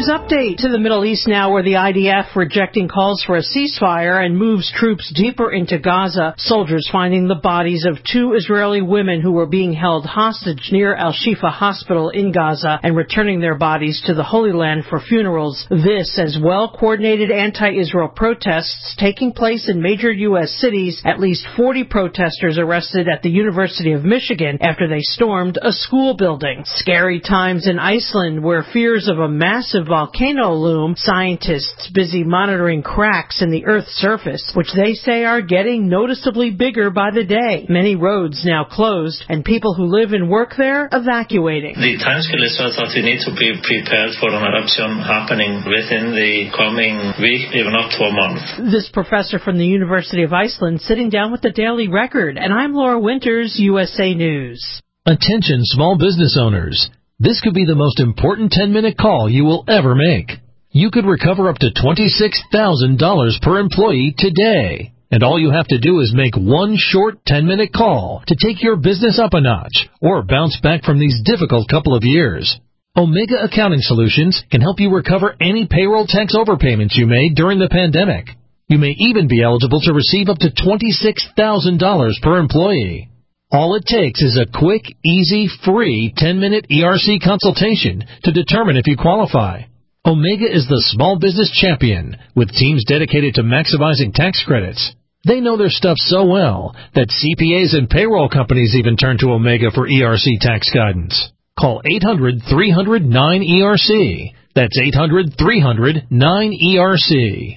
news update to the Middle East now, where the IDF rejecting calls for a ceasefire and moves troops deeper into Gaza. Soldiers finding the bodies of 2 Israeli women who were being held hostage near Al-Shifa Hospital in Gaza and returning their bodies to the Holy Land for funerals. This as well-coordinated anti-Israel protests taking place in major U.S. cities. At least 40 protesters arrested at the University of Michigan after they stormed a school building. Scary times in Iceland, where fears of a massive volcano loom. Scientists busy monitoring cracks in the Earth's surface, which they say are getting noticeably bigger by the day. Many roads now closed, and people who live and work there evacuating. The timescale is such that we need to be prepared for an eruption happening within the coming week, if not 2 months. This professor from the University of Iceland sitting down with the Daily Record, and I'm Laura Winters, USA News. Attention small business owners. This could be the most important 10-minute call you will ever make. You could recover up to $26,000 per employee today. And all you have to do is make one short 10-minute call to take your business up a notch or bounce back from these difficult couple of years. Omega Accounting Solutions can help you recover any payroll tax overpayments you made during the pandemic. You may even be eligible to receive up to $26,000 per employee. All it takes is a quick, easy, free 10-minute ERC consultation to determine if you qualify. Omega is the small business champion with teams dedicated to maximizing tax credits. They know their stuff so well that CPAs and payroll companies even turn to Omega for ERC tax guidance. Call 800-300-9ERC. That's 800-300-9ERC.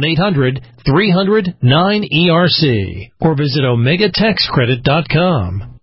1-800-300-9ERC. Or visit OmegaTaxCredit.com.